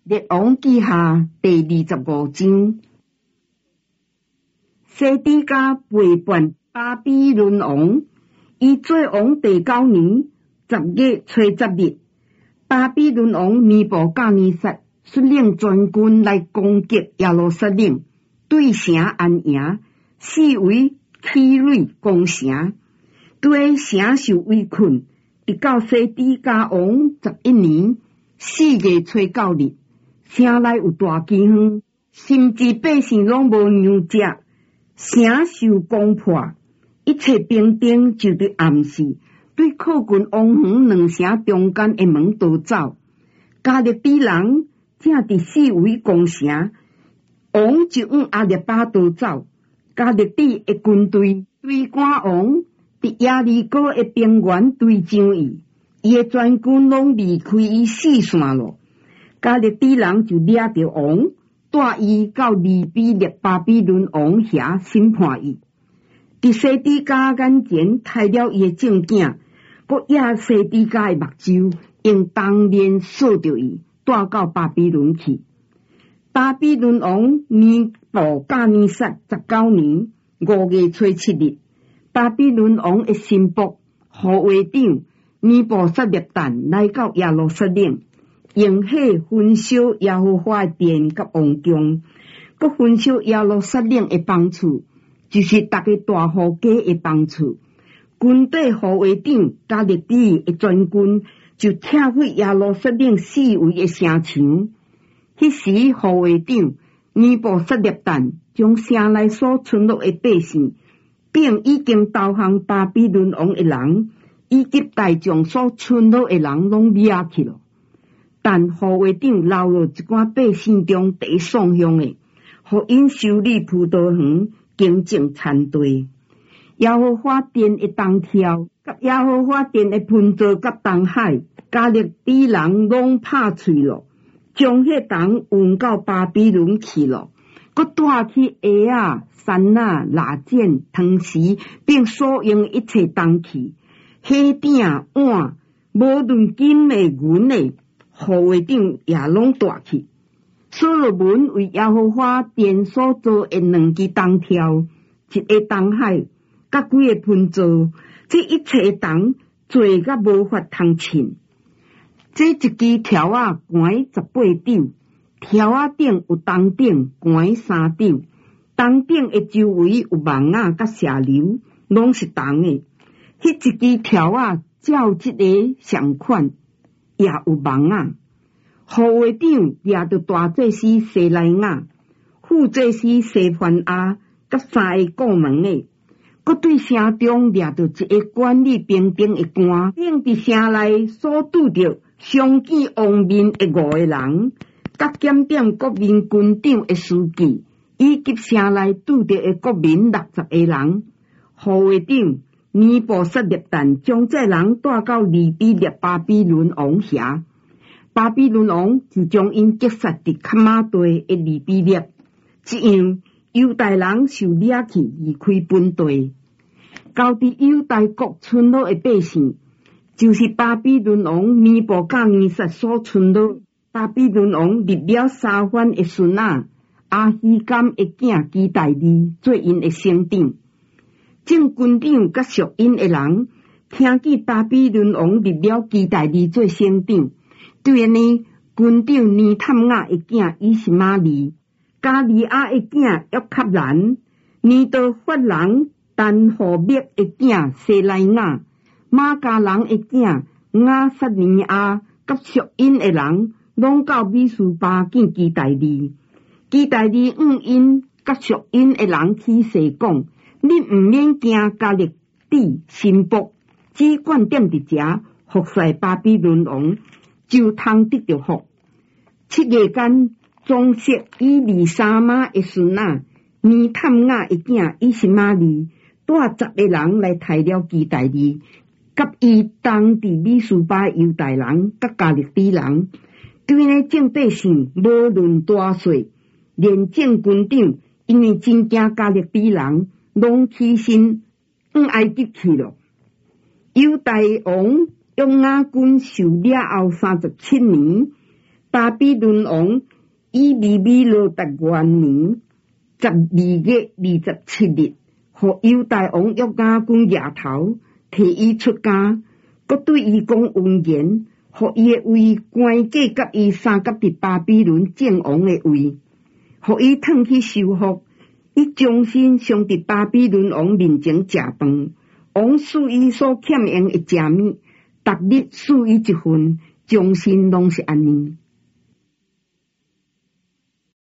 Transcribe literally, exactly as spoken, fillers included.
列王记下第二十五章，西底家背叛巴比伦王，伊做王第九年十月初十日，巴比伦王尼布甲尼撒率领全军来攻击耶路撒冷，对城安营，四围起垒攻城，对城受围困，直到西底家王十一年四月初九日。城内有大饥荒，甚至百姓拢无粮食，城受攻破，一切兵丁就伫暗时对靠近王园两城中间的门逃走。加勒底人正伫四围攻城，王就往阿列巴逃走。加勒底的军队对赶王伫耶利哥的平原对上伊，伊的全军拢离开伊四线路。加勒底人就掠着王，带伊到利比列巴比伦王遐审判伊。伫西底家眼前杀了伊的证件，佮压西底家的目睭，用铜链锁着伊，带到巴比伦去。巴比伦王尼布甲尼撒十九年五月初七日，巴比伦王的新妇护卫长尼布撒列旦来到耶路撒冷。用火焚烧耶和华的殿甲王宫，佮焚烧耶路撒冷的房厝，就是逐个大户家的房厝。军队护卫长加勒底的全军就拆毁耶路撒冷四围的城墙。迄时护卫长尼布撒列旦将城内所存落的百姓，并已经投降巴比伦王的人，以及大将所存落的人拢掠去了。但护卫长留了一寡百姓中第丧凶的，互因修理葡萄园，经正田地。耶和华殿的东条，甲耶和华殿的盆座甲东海，加勒底人拢拍碎了，将迄东运到巴比伦去了，佮带去鞋啊、衫啊、蜡剪、汤匙，并所用一切东器、火鼎、碗，无论金的、银的。护卫长也拢带去。所罗门为耶和华殿所做的两支铜条，一个东海，甲几个盆座，这一切铜做甲无法通称。这一支条啊，悬十八丈，条啊顶有铜顶，悬三丈，铜顶的周围有网啊甲射流，拢是铜的。迄一支条啊，照这个相款。也有网啊，护卫长掠着大祭司西莱亚、副祭司西番亚，甲三个顾问的，佮对城中掠着一个管理兵丁的官，并伫城内所拄着相见王面的五个人，甲检点国民军长的书记，以及城内拄着的国民六十个人。护卫长尼布撒列旦将这人带到利比列巴比伦王遐，巴比伦王就将因击杀伫卡马地的利比列，这样犹大人受掠去离开本地。交伫犹大国村落的百姓，就是巴比伦王尼布甲尼撒所村落。巴比伦王立了沙番的孙仔阿希甘的囝基大利做因的省长。正军长甲属因的人听见巴比伦王立了基大利做省长，对呢，军长尼探雅的囝以实玛利、加利亚的囝约克兰、尼多法人但何灭的囝西莱亚、马加人的囝亚撒尼亚，甲属因的人拢到米斯巴见基大利。基大利往因甲属因的人起誓讲。你毋免惊加勒底新妇，只管踮伫遮服侍巴比伦王，就通得着福。七月间，装饰以利沙玛的孙仔尼探雅的囝以实玛利，带十个人来杀了基大利，甲伊当地米斯巴犹大人甲加勒底人，对呢正百姓无论大小，连正军长因为真惊加勒底人。拢起身往埃及去了。犹大王约雅斤受掠后三十七年， 巴比伦王以米米罗达元年十二月二十七日，互犹大王约雅斤亚头提伊出家，佮对伊讲恩言，互伊的位关过甲伊三甲伫巴比伦正王的位，互伊褪去受福。伊终身常伫巴比伦王面前食饭，王赐伊所欠用的食物，逐日赐伊一份，终身拢是安尼。